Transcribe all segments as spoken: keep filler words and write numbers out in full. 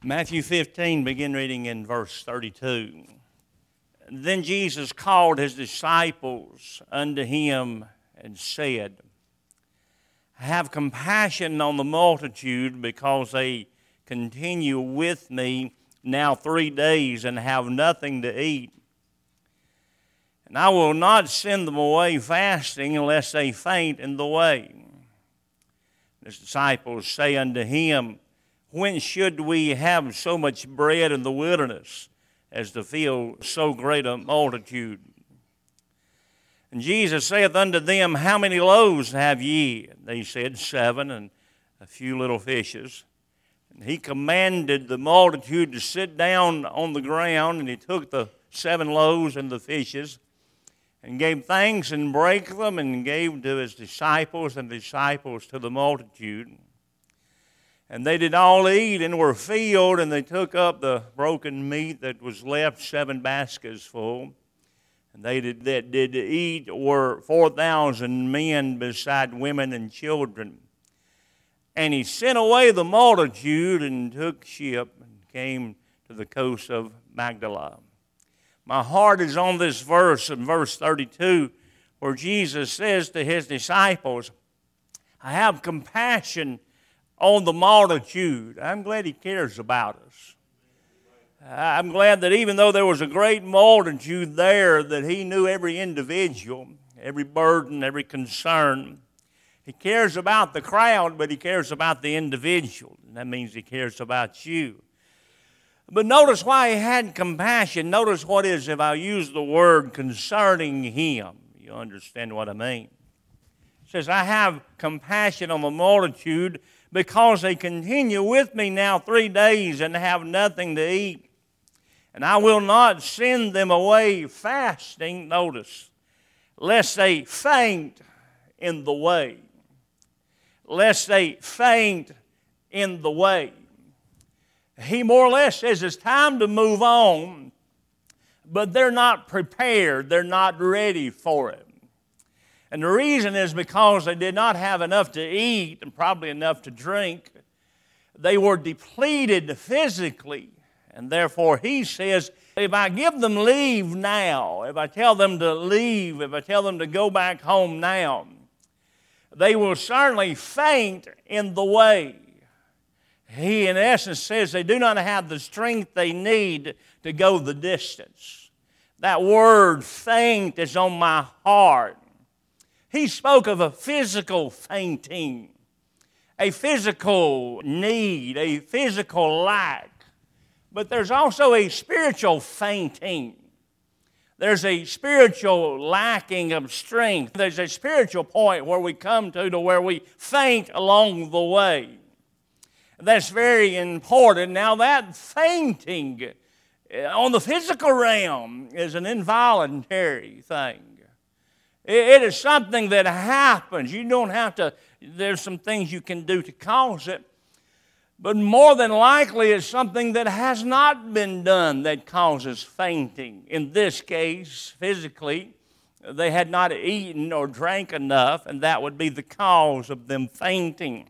Matthew fifteen, begin reading in verse thirty-two. Then Jesus called his disciples unto him and said, Have compassion on the multitude, because they continue with me now three days and have nothing to eat. And I will not send them away fasting unless they faint in the way. His disciples say unto him, When should we have so much bread in the wilderness as to fill so great a multitude? And Jesus saith unto them, How many loaves have ye? And they said, Seven, and a few little fishes. And he commanded the multitude to sit down on the ground, and he took the seven loaves and the fishes, and gave thanks and brake them, and gave to his disciples, and the disciples to the multitude. And they did all eat and were filled, and they took up the broken meat that was left, seven baskets full. And they did, that did eat were four thousand men, beside women and children. And he sent away the multitude, and took ship, and came to the coast of Magdala. My heart is on this verse, in verse thirty-two, where Jesus says to his disciples, I have compassion on the multitude. I'm glad he cares about us. I'm glad that even though there was a great multitude there, that he knew every individual, every burden, every concern. He cares about the crowd, but he cares about the individual. And that means he cares about you. But notice why he had compassion. Notice what is, if I use the word concerning him. You understand what I mean. It says, I have compassion on the multitude, because they continue with me now three days and have nothing to eat. And I will not send them away fasting, notice, lest they faint in the way. Lest they faint in the way. He more or less says it's time to move on, but they're not prepared. They're not ready for it. And the reason is because they did not have enough to eat and probably enough to drink. They were depleted physically. And therefore he says, if I give them leave now, if I tell them to leave, if I tell them to go back home now, they will certainly faint in the way. He, in essence, says they do not have the strength they need to go the distance. That word faint is on my heart. He spoke of a physical fainting, a physical need, a physical lack. But there's also a spiritual fainting. There's a spiritual lacking of strength. There's a spiritual point where we come to, to where we faint along the way. That's very important. Now that fainting on the physical realm is an involuntary thing. It is something that happens. You don't have to, there's some things you can do to cause it. But more than likely it's something that has not been done that causes fainting. In this case, physically, they had not eaten or drank enough, and that would be the cause of them fainting.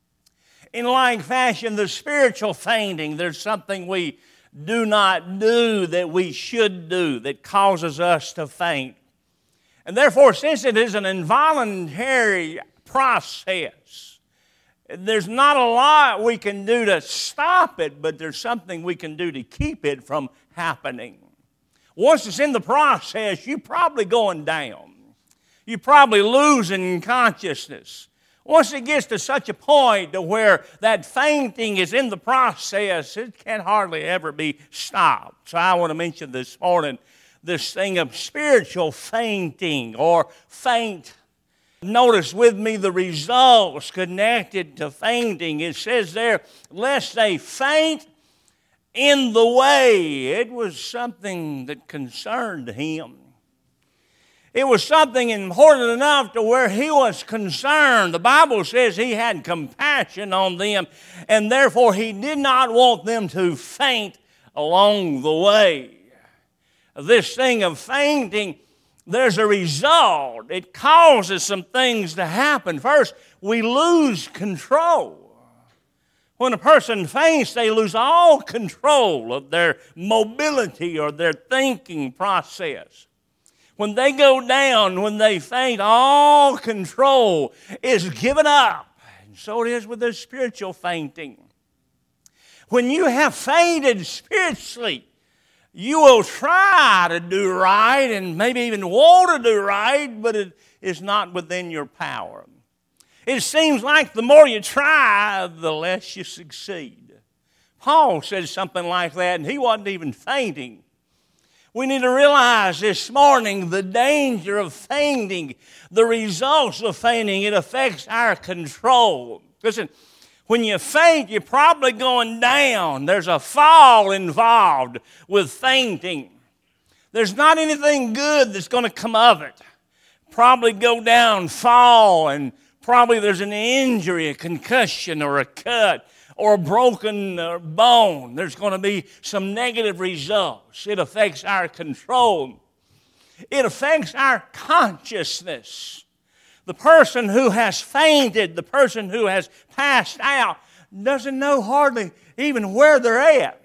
In like fashion, the spiritual fainting, there's something we do not do that we should do that causes us to faint. And therefore, since it is an involuntary process, there's not a lot we can do to stop it, but there's something we can do to keep it from happening. Once it's in the process, you're probably going down. You're probably losing consciousness. Once it gets to such a point to where that fainting is in the process, it can hardly ever be stopped. So I want to mention this morning this thing of spiritual fainting or faint. Notice with me the results connected to fainting. It says there, lest they faint in the way. It was something that concerned him. It was something important enough to where he was concerned. The Bible says he had compassion on them, and therefore he did not want them to faint along the way. This thing of fainting, there's a result. It causes some things to happen. First, we lose control. When a person faints, they lose all control of their mobility or their thinking process. When they go down, when they faint, all control is given up. And so it is with the spiritual fainting. When you have fainted spiritually, you will try to do right and maybe even want to do right, but it is not within your power. It seems like the more you try, the less you succeed. Paul said something like that, and he wasn't even fainting. We need to realize this morning the danger of fainting, the results of fainting. It affects our control. Listen, when you faint, you're probably going down. There's a fall involved with fainting. There's not anything good that's going to come of it. Probably go down, fall, and probably there's an injury, a concussion, or a cut, or a broken bone. There's going to be some negative results. It affects our control. It affects our consciousness. The person who has fainted, the person who has passed out, doesn't know hardly even where they're at.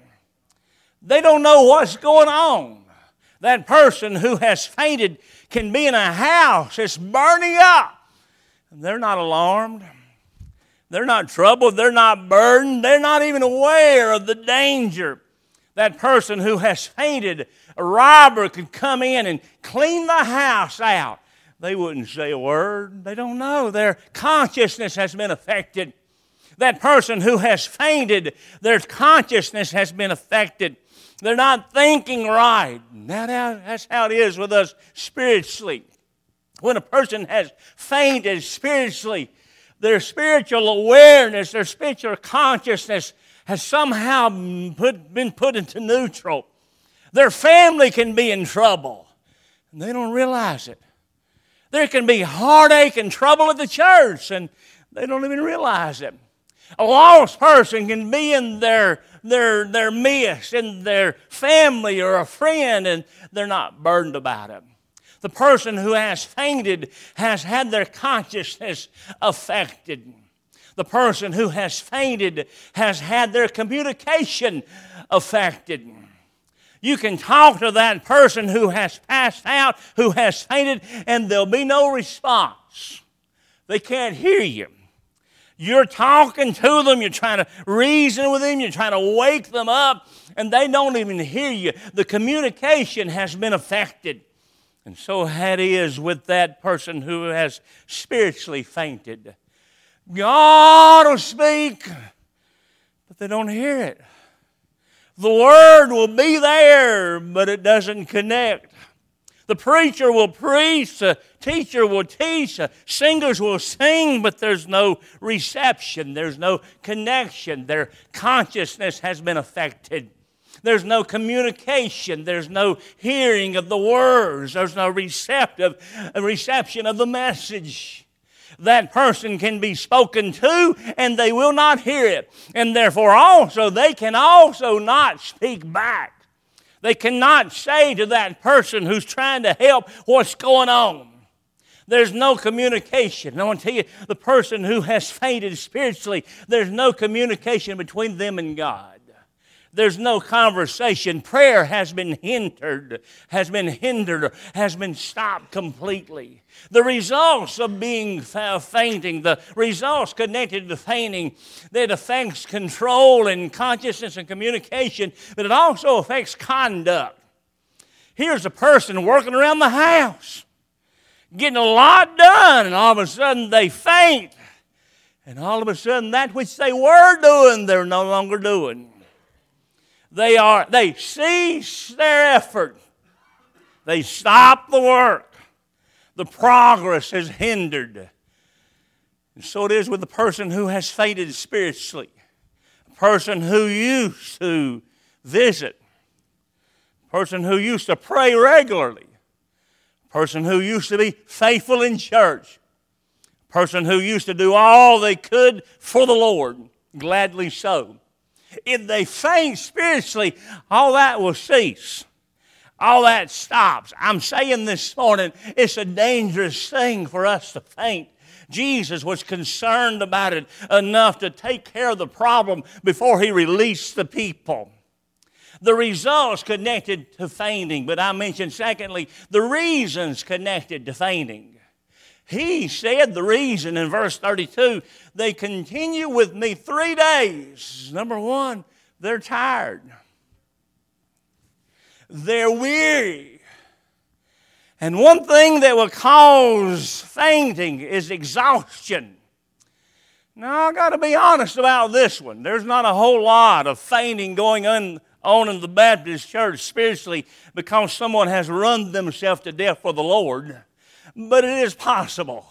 They don't know what's going on. That person who has fainted can be in a house that's burning up. They're not alarmed. They're not troubled. They're not burdened. They're not even aware of the danger. That person who has fainted, a robber could come in and clean the house out. They wouldn't say a word. They don't know. Their consciousness has been affected. That person who has fainted, their consciousness has been affected. They're not thinking right. That's how it is with us spiritually. When a person has fainted spiritually, their spiritual awareness, their spiritual consciousness has somehow put, been put into neutral. Their family can be in trouble, and they don't realize it. There can be heartache and trouble at the church, and they don't even realize it. A lost person can be in their, their, their midst, in their family or a friend, and they're not burdened about it. The person who has fainted has had their consciousness affected. The person who has fainted has had their communication affected. You can talk to that person who has passed out, who has fainted, and there'll be no response. They can't hear you. You're talking to them, you're trying to reason with them, you're trying to wake them up, and they don't even hear you. The communication has been affected. And so that is with that person who has spiritually fainted. God will speak, but they don't hear it. The word will be there, but it doesn't connect. The preacher will preach, the teacher will teach, the singers will sing, but there's no reception, there's no connection. Their consciousness has been affected. There's no communication. There's no hearing of the words. There's no receptive reception of the message. That person can be spoken to, and they will not hear it. And therefore also, they can also not speak back. They cannot say to that person who's trying to help what's going on. There's no communication. I want to tell you, the person who has fainted spiritually, there's no communication between them and God. There's no conversation. Prayer has been hindered, has been hindered, has been stopped completely. The results of being fainting, the results connected to fainting, that affects control and consciousness and communication, but it also affects conduct. Here's a person working around the house, getting a lot done, and all of a sudden they faint. And all of a sudden that which they were doing, they're no longer doing. They are, they cease their effort. They stop the work. The progress is hindered. And so it is with the person who has fainted spiritually. A person who used to visit. A person who used to pray regularly. A person who used to be faithful in church. A person who used to do all they could for the Lord, gladly so. If they faint spiritually, all that will cease. All that stops. I'm saying this morning, it's a dangerous thing for us to faint Jesus was concerned about it enough to take care of the problem before he released the people. The results connected to fainting, but I mentioned secondly, the reasons connected to fainting. He said the reason in verse thirty-two, they continue with me three days. Number one, they're tired. They're weary. And one thing that will cause fainting is exhaustion. Now, I got to be honest about this one. There's not a whole lot of fainting going on, on in the Baptist church spiritually because someone has run themselves to death for the Lord. But it is possible.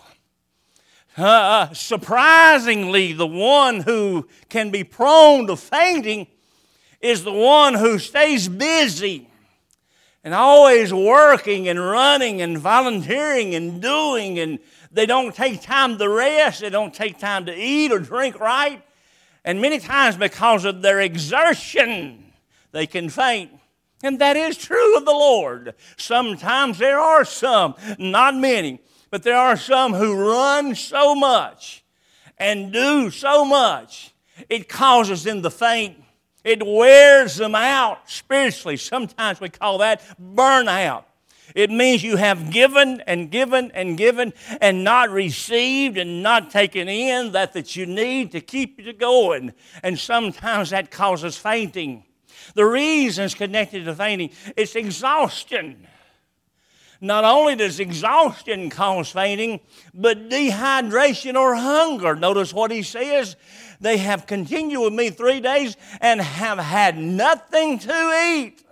Uh, surprisingly, the one who can be prone to fainting is the one who stays busy and always working and running and volunteering and doing, and they don't take time to rest, they don't take time to eat or drink right, and many times because of their exertion, they can faint. And that is true of the Lord. Sometimes there are some, not many, but there are some who run so much and do so much, it causes them to faint. It wears them out spiritually. Sometimes we call that burnout. It means you have given and given and given and not received and not taken in that that you need to keep you going. And sometimes that causes fainting. The reasons connected to fainting, it's exhaustion. Not only does exhaustion cause fainting, but dehydration or hunger. Notice what he says. They have continued with me three days and have had nothing to eat.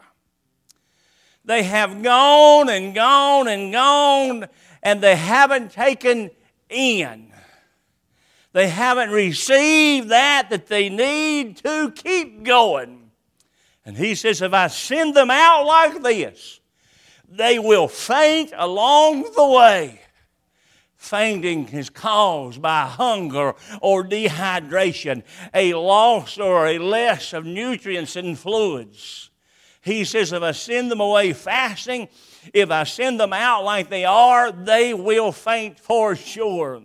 They have gone and gone and gone, and they haven't taken in. They haven't received that that they need to keep going. And he says, if I send them out like this, they will faint along the way. Fainting is caused by hunger or dehydration, a loss or a less of nutrients and fluids. He says, if I send them away fasting, if I send them out like they are, they will faint for sure.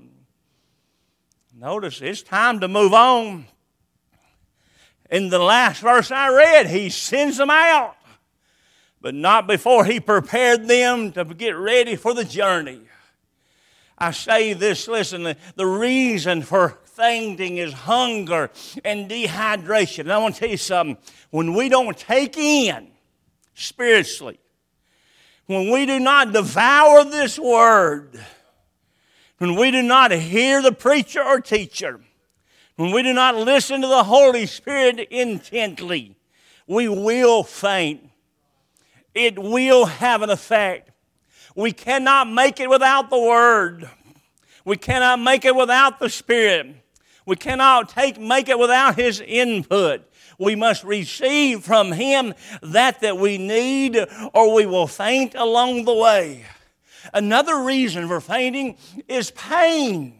Notice, it's time to move on. In the last verse I read, he sends them out, but not before he prepared them to get ready for the journey. I say this, listen, the, the reason for fainting is hunger and dehydration. And I want to tell you something. When we don't take in spiritually, when we do not devour this word, when we do not hear the preacher or teacher, when we do not listen to the Holy Spirit intently, we will faint. It will have an effect. We cannot make it without the Word. We cannot make it without the Spirit. We cannot take, make it without His input. We must receive from Him that that we need, or we will faint along the way. Another reason for fainting is pain.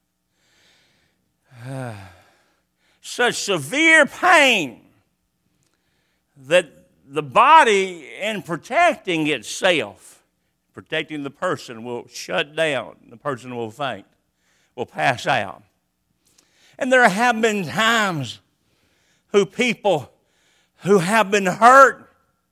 Uh, such severe pain that the body, in protecting itself, protecting the person, will shut down. The person will faint, will pass out. And there have been times who people who have been hurt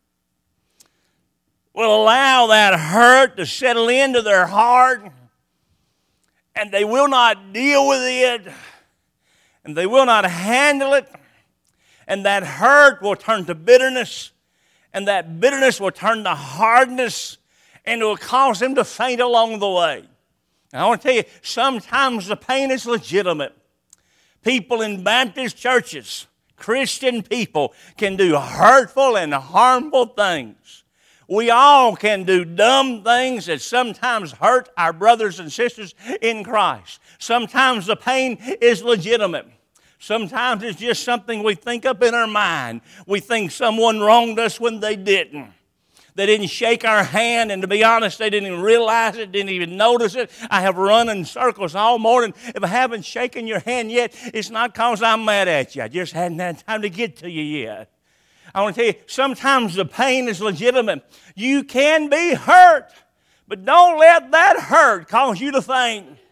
will allow that hurt to settle into their heart, and they will not deal with it, and they will not handle it, and that hurt will turn to bitterness, and that bitterness will turn to hardness, and it will cause them to faint along the way. And I want to tell you, sometimes the pain is legitimate. People in Baptist churches, Christian people, can do hurtful and harmful things. We all can do dumb things that sometimes hurt our brothers and sisters in Christ. Sometimes the pain is legitimate. Sometimes it's just something we think up in our mind. We think someone wronged us when they didn't. They didn't shake our hand, and to be honest, they didn't even realize it, didn't even notice it. I have run in circles all morning. If I haven't shaken your hand yet, it's not because I'm mad at you. I just hadn't had time to get to you yet. I want to tell you, sometimes the pain is legitimate. You can be hurt, but don't let that hurt cause you to faint.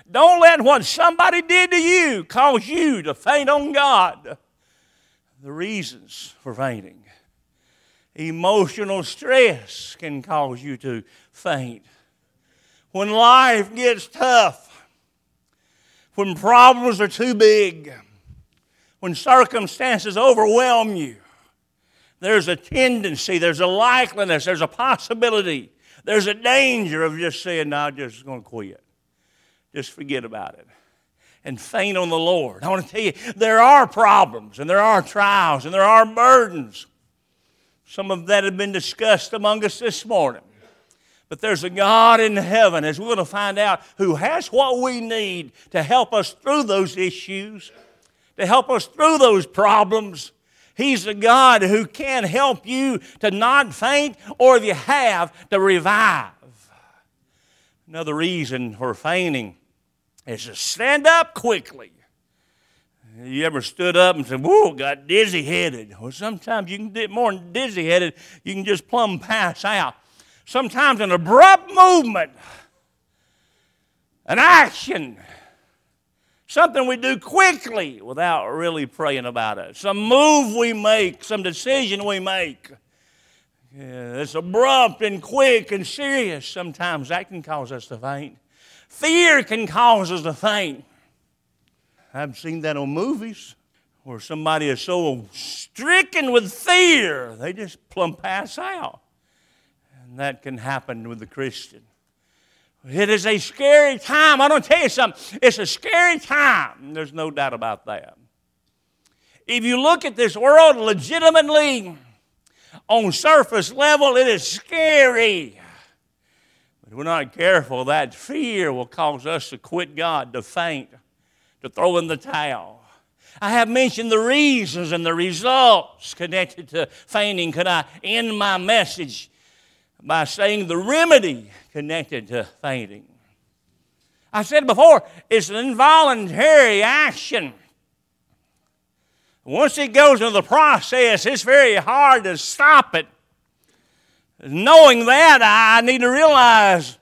Don't let what somebody did to you cause you to faint on God. The reasons for fainting. Emotional stress can cause you to faint. When life gets tough, when problems are too big, when circumstances overwhelm you, there's a tendency, there's a likeliness, there's a possibility, there's a danger of just saying, no, I'm just going to quit. Just forget about it. And faint on the Lord. I want to tell you, there are problems, and there are trials, and there are burdens. Some of that have been discussed among us this morning. But there's a God in heaven, as we're going to find out, who has what we need to help us through those issues, to help us through those problems. He's a God who can help you to not faint, or if you have, to revive. Another reason for fainting is to stand up quickly. You ever stood up and said, whoa, got dizzy-headed? Well, sometimes you can get more than dizzy-headed. You can just plumb pass out. Sometimes an abrupt movement, an action, something we do quickly without really praying about it. Some move we make, some decision we make. Yeah, it's abrupt and quick and serious. Sometimes that can cause us to faint. Fear can cause us to faint. I've seen that on movies where somebody is so stricken with fear, they just plumb pass out. And that can happen with the Christian. It is a scary time. I don't tell you something. It's a scary time. There's no doubt about that. If you look at this world legitimately, on surface level, it is scary. But if we're not careful, that fear will cause us to quit God, to faint, to throw in the towel. I have mentioned the reasons and the results connected to fainting. Could I end my message by saying the remedy connected to fainting? I said before, it's an involuntary action. Once it goes into the process, it's very hard to stop it. Knowing that, I need to realize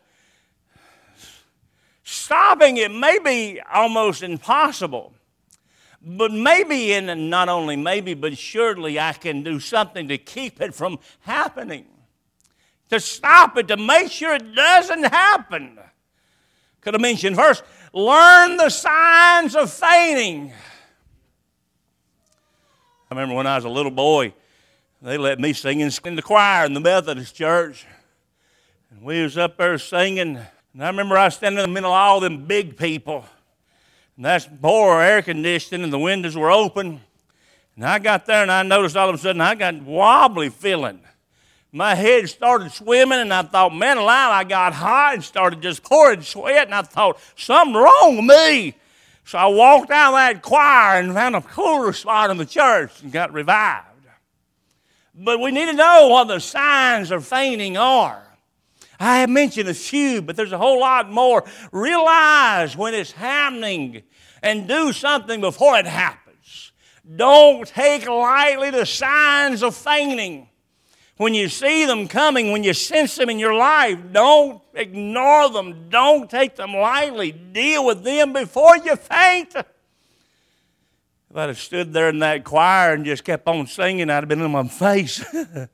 stopping it may be almost impossible. But maybe, and not only maybe, but surely I can do something to keep it from happening. To stop it, to make sure it doesn't happen. Could have mentioned first, learn the signs of fainting. I remember when I was a little boy, they let me sing in the choir in the Methodist church. And we was up there singing. And I remember I was standing in the middle of all them big people. And that's poor air conditioning and the windows were open. And I got there and I noticed all of a sudden I got wobbly feeling. My head started swimming and I thought, man alive, I got hot and started just pouring sweat. And I thought, something wrong with me. So I walked out of that choir and found a cooler spot in the church and got revived. But we need to know what the signs of fainting are. I have mentioned a few, but there's a whole lot more. Realize when it's happening and do something before it happens. Don't take lightly the signs of fainting. When you see them coming, when you sense them in your life, don't ignore them. Don't take them lightly. Deal with them before you faint. If I'd have stood there in that choir and just kept on singing, I'd have been in my face.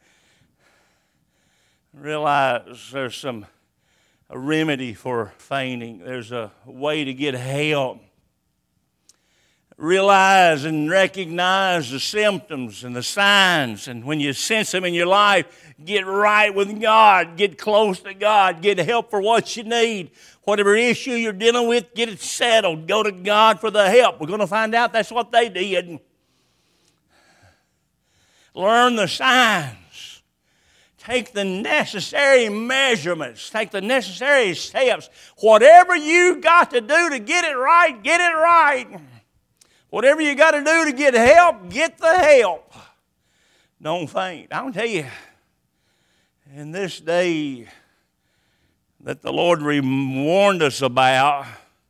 Realize there's some a remedy for fainting. There's a way to get help. Realize and recognize the symptoms and the signs. And when you sense them in your life, get right with God. Get close to God. Get help for what you need. Whatever issue you're dealing with, get it settled. Go to God for the help. We're going to find out that's what they did. Learn the signs. Take the necessary measurements. Take the necessary steps. Whatever you got to do to get it right, get it right. Whatever you got to do to get help, get the help. Don't faint. I'll tell you, in this day that the Lord warned us about,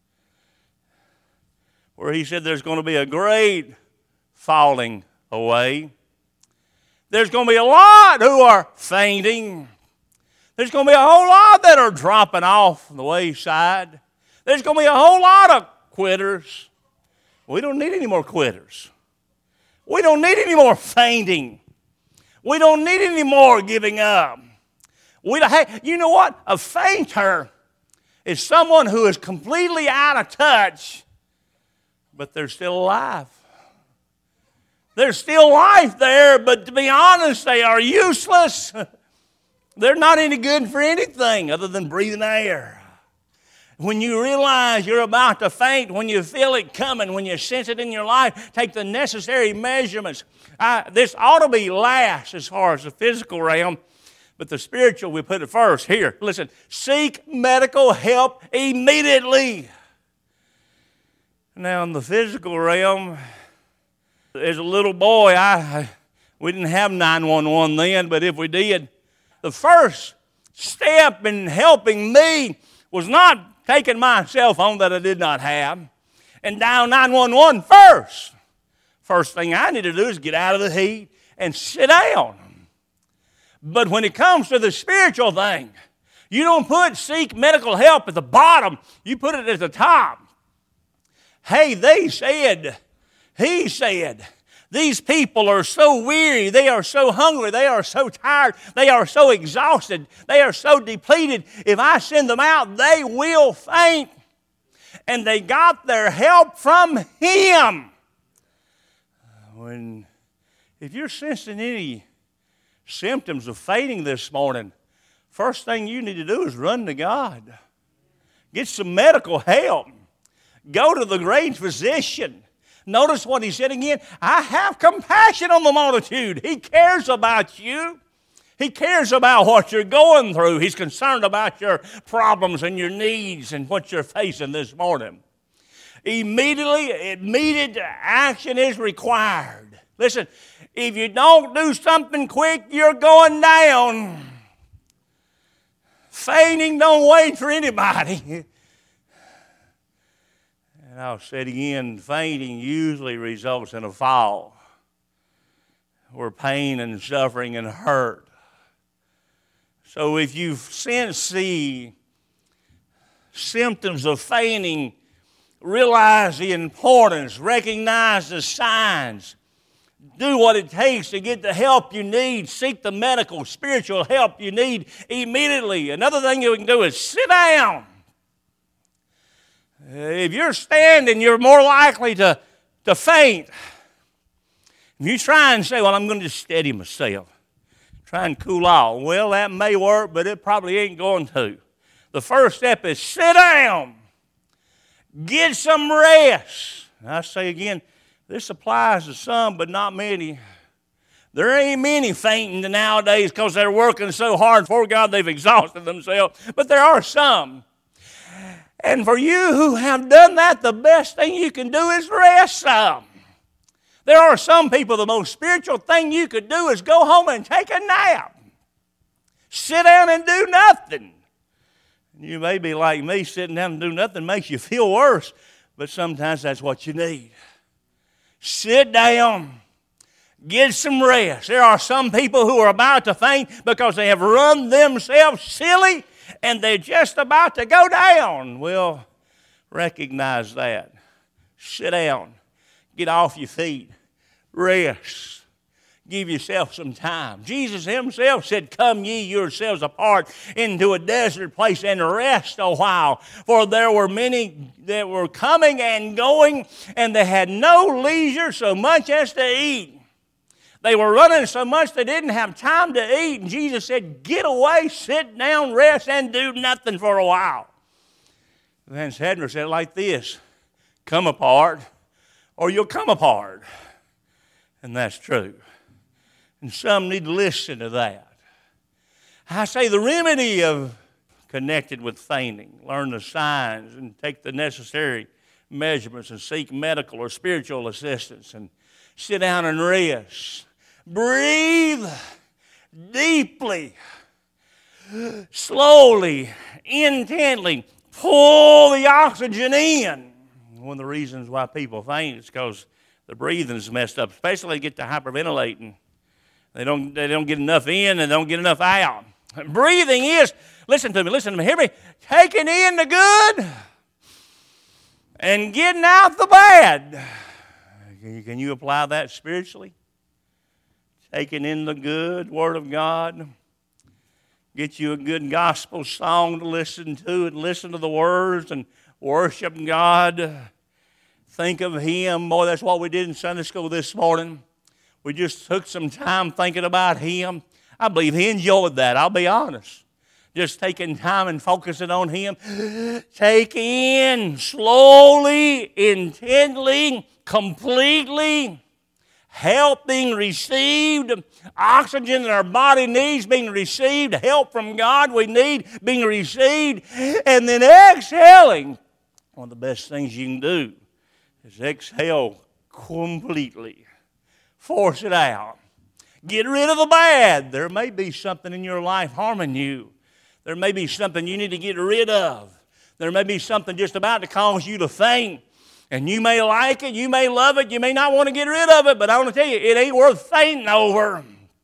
where He said there's going to be a great falling away. There's going to be a lot who are fainting. There's going to be a whole lot that are dropping off the wayside. There's going to be a whole lot of quitters. We don't need any more quitters. We don't need any more fainting. We don't need any more giving up. We don't, hey, you know what? A fainter is someone who is completely out of touch, but they're still alive. There's still life there, but to be honest, they are useless. They're not any good for anything other than breathing air. When you realize you're about to faint, when you feel it coming, when you sense it in your life, take the necessary measurements. I, this ought to be last as far as the physical realm, but the spiritual, we put it first. Here, listen, seek medical help immediately. Now, in the physical realm, as a little boy, I we didn't have nine one one then, but if we did, the first step in helping me was not taking my cell phone that I did not have and dial nine one one first. First thing I need to do is get out of the heat and sit down. But when it comes to the spiritual thing, you don't put seek medical help at the bottom. You put it at the top. Hey, they said, he said, these people are so weary, they are so hungry, they are so tired, they are so exhausted, they are so depleted. If I send them out, they will faint. And they got their help from him. When, if you're sensing any symptoms of fainting this morning, first thing you need to do is run to God. Get some medical help. Go to the great physician. Notice what he said again. I have compassion on the multitude. He cares about you. He cares about what you're going through. He's concerned about your problems and your needs and what you're facing this morning. Immediately, immediate action is required. Listen, if you don't do something quick, you're going down. Fainting don't wait for anybody. And I'll say it again, fainting usually results in a fall where pain and suffering and hurt. So if you sense the symptoms of fainting, realize the importance, recognize the signs, do what it takes to get the help you need, seek the medical, spiritual help you need immediately. Another thing you can do is sit down. If you're standing, you're more likely to, to faint. If you try and say, well, I'm going to just steady myself, try and cool off, well, that may work, but it probably ain't going to. The first step is sit down. Get some rest. And I say again, this applies to some, but not many. There ain't many fainting nowadays because they're working so hard for God they've exhausted themselves, but there are some. And for you who have done that, the best thing you can do is rest some. There are some people, the most spiritual thing you could do is go home and take a nap. Sit down and do nothing. You may be like me, sitting down and do nothing makes you feel worse, but sometimes that's what you need. Sit down. Get some rest. There are some people who are about to faint because they have run themselves silly and they're just about to go down. Well, recognize that. Sit down. Get off your feet. Rest. Give yourself some time. Jesus himself said, come ye yourselves apart into a desert place and rest a while. For there were many that were coming and going, and they had no leisure so much as to eat. They were running so much they didn't have time to eat. And Jesus said, get away, sit down, rest, and do nothing for a while. Vance Hedner said it like this, come apart or you'll come apart. And that's true. And some need to listen to that. I say the remedy of connected with fainting, learn the signs and take the necessary measurements and seek medical or spiritual assistance and sit down and rest. Breathe deeply, slowly, intently. Pull the oxygen in. One of the reasons why people faint is because the breathing is messed up, especially they get to hyperventilating. They don't, they don't get enough in and they don't get enough out. Breathing is, listen to me, listen to me, hear me, taking in the good and getting out the bad. Can you apply that spiritually? Taking in the good Word of God. Get you a good gospel song to listen to and listen to the words and worship God. Think of Him. Boy, that's what we did in Sunday school this morning. We just took some time thinking about Him. I believe He enjoyed that, I'll be honest. Just taking time and focusing on Him. Take in slowly, intently, completely. Help being received. Oxygen in our body needs being received. Help from God we need being received. And then exhaling. One of the best things you can do is exhale completely. Force it out. Get rid of the bad. There may be something in your life harming you. There may be something you need to get rid of. There may be something just about to cause you to faint. And you may like it, you may love it, you may not want to get rid of it, but I want to tell you, it ain't worth fainting over.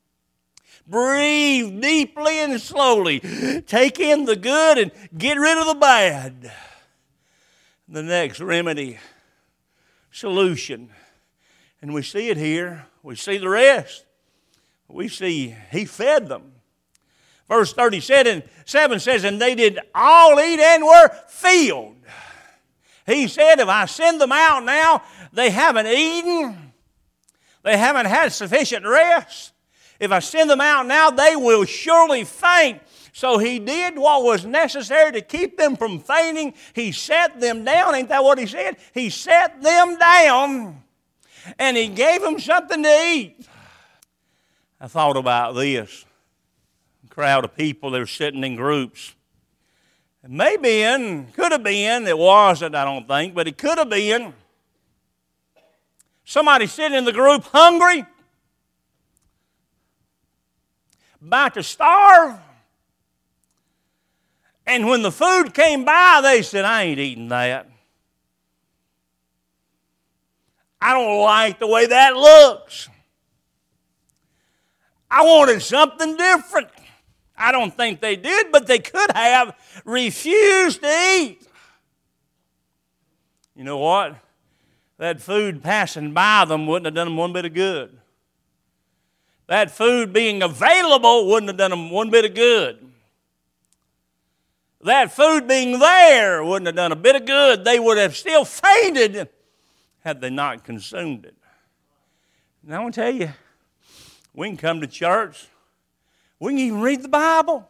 Breathe deeply and slowly. Take in the good and get rid of the bad. The next remedy, solution. And we see it here. We see the rest. We see He fed them. Verse thirty-seven says, and they did all eat and were filled. He said, if I send them out now, they haven't eaten. They haven't had sufficient rest. If I send them out now, they will surely faint. So He did what was necessary to keep them from fainting. He set them down. Ain't that what He said? He set them down, and He gave them something to eat. I thought about this. A crowd of people, they were sitting in groups. It may have been, could have been, it wasn't, I don't think, but it could have been somebody sitting in the group hungry, about to starve, and when the food came by, they said, I ain't eating that. I don't like the way that looks. I wanted something different. I don't think they did, but they could have refused to eat. You know what? That food passing by them wouldn't have done them one bit of good. That food being available wouldn't have done them one bit of good. That food being there wouldn't have done a bit of good. They would have still fainted had they not consumed it. And I want to tell you, we can come to church. We can even read the Bible,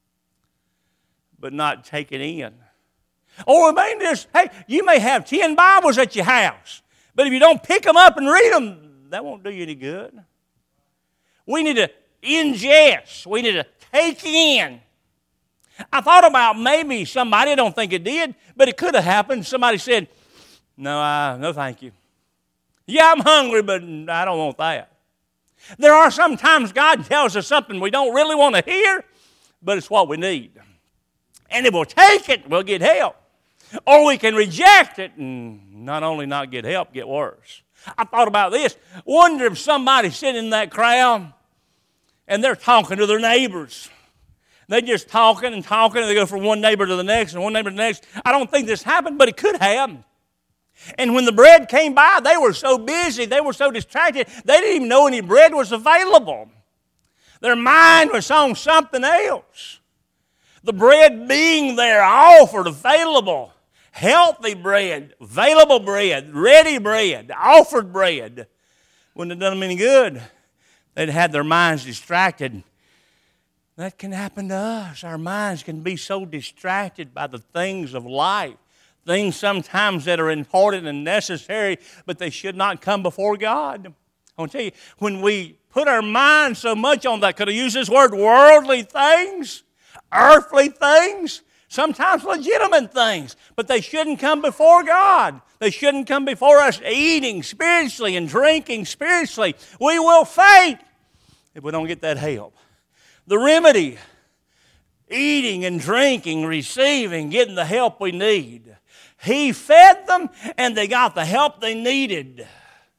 but not take it in. Or we may just, hey, you may have ten Bibles at your house, but if you don't pick them up and read them, that won't do you any good. We need to ingest. We need to take in. I thought about maybe somebody, I don't think it did, but it could have happened. Somebody said, no, I, no thank you. Yeah, I'm hungry, but I don't want that. There are sometimes God tells us something we don't really want to hear, but it's what we need. And if we'll take it, we'll get help. Or we can reject it and not only not get help, get worse. I thought about this. Wonder if somebody's sitting in that crowd and they're talking to their neighbors. They're just talking and talking, and they go from one neighbor to the next and one neighbor to the next. I don't think this happened, but it could have. And when the bread came by, they were so busy, they were so distracted, they didn't even know any bread was available. Their mind was on something else. The bread being there, offered, available, healthy bread, available bread, ready bread, offered bread, wouldn't have done them any good. They'd had their minds distracted. That can happen to us. Our minds can be so distracted by the things of life. Things sometimes that are important and necessary, but they should not come before God. I want to tell you, when we put our mind so much on that, could I use this word, worldly things, earthly things, sometimes legitimate things, but they shouldn't come before God. They shouldn't come before us eating spiritually and drinking spiritually. We will faint if we don't get that help. The remedy, eating and drinking, receiving, getting the help we need. He fed them, and they got the help they needed.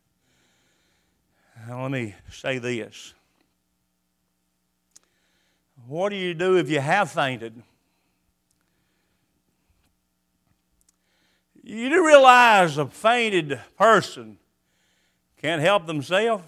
Now, let me say this. What do you do if you have fainted? You do realize a fainted person can't help themselves?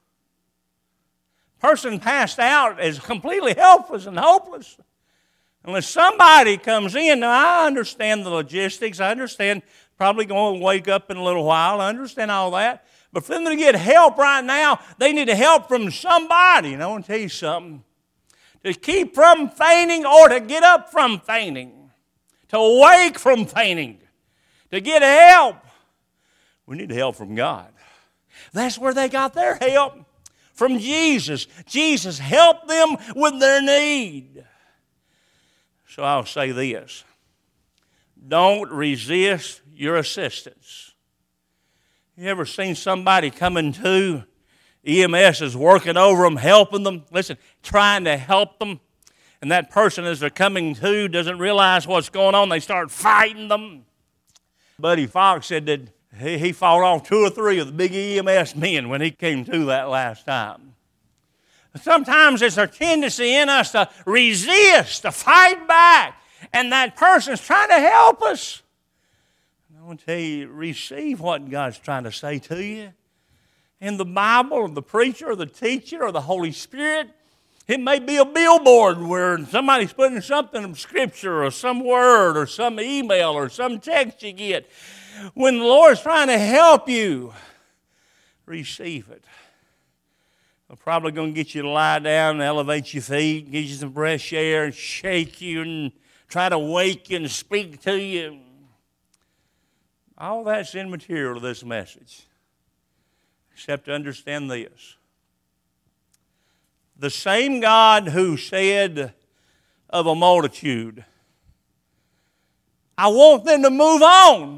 Person passed out is completely helpless and hopeless. Unless somebody comes in. Now, I understand the logistics. I understand probably going to wake up in a little while. I understand all that. But for them to get help right now, they need help from somebody. And I want to tell you something. To keep from fainting or to get up from fainting. To awake from fainting. To get help. We need help from God. That's where they got their help. From Jesus. Jesus helped them with their need. So I'll say this. Don't resist your assistance. You ever seen somebody coming to? E M S is working over them, helping them. Listen, trying to help them. And that person, as they're coming to, doesn't realize what's going on. They start fighting them. Buddy Fox said that he, he fought off two or three of the big E M S men when he came to that last time. Sometimes it's a tendency in us to resist, to fight back. And that person's trying to help us. I want to tell you, receive what God's trying to say to you. In the Bible, or the preacher, or the teacher, or the Holy Spirit, it may be a billboard where somebody's putting something in Scripture, or some word, or some email, or some text you get. When the Lord's trying to help you, receive it. They're probably going to get you to lie down and elevate your feet, give you some fresh air, and shake you, and try to wake you and speak to you. All that's immaterial to this message, except to understand this. The same God who said of a multitude, I want them to move on.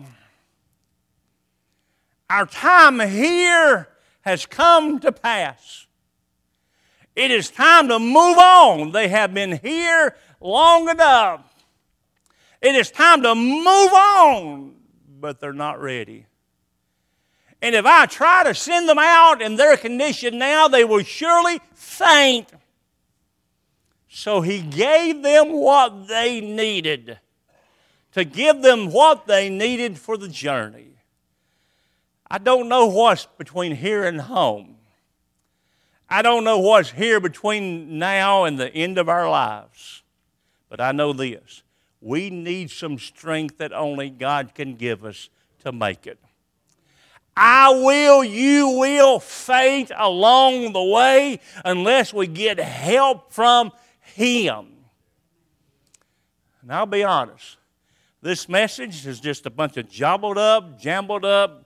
Our time here has come to pass. It is time to move on. They have been here long enough. It is time to move on, but they're not ready. And if I try to send them out in their condition now, they will surely faint. So he gave them what they needed, to give them what they needed for the journey. I don't know what's between here and home. I don't know what's here between now and the end of our lives. But I know this. We need some strength that only God can give us to make it. I will, you will faint along the way unless we get help from Him. And I'll be honest. This message is just a bunch of jumbled up, jumbled up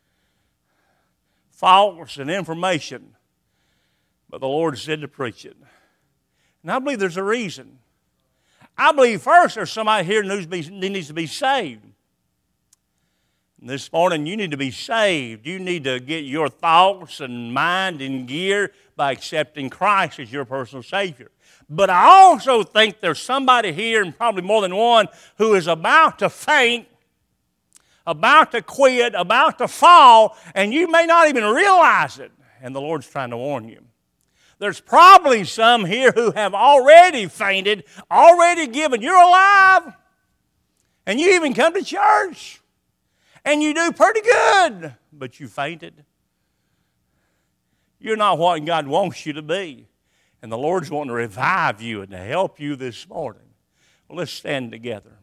thoughts and information. But the Lord said to preach it. And I believe there's a reason. I believe first there's somebody here who needs to be saved. And this morning you need to be saved. You need to get your thoughts and mind in gear by accepting Christ as your personal Savior. But I also think there's somebody here, and probably more than one, who is about to faint, about to quit, about to fall, and you may not even realize it. And the Lord's trying to warn you. There's probably some here who have already fainted, already given. You're alive, and you even come to church, and you do pretty good, but you fainted. You're not what God wants you to be, and the Lord's wanting to revive you and to help you this morning. Well, let's stand together.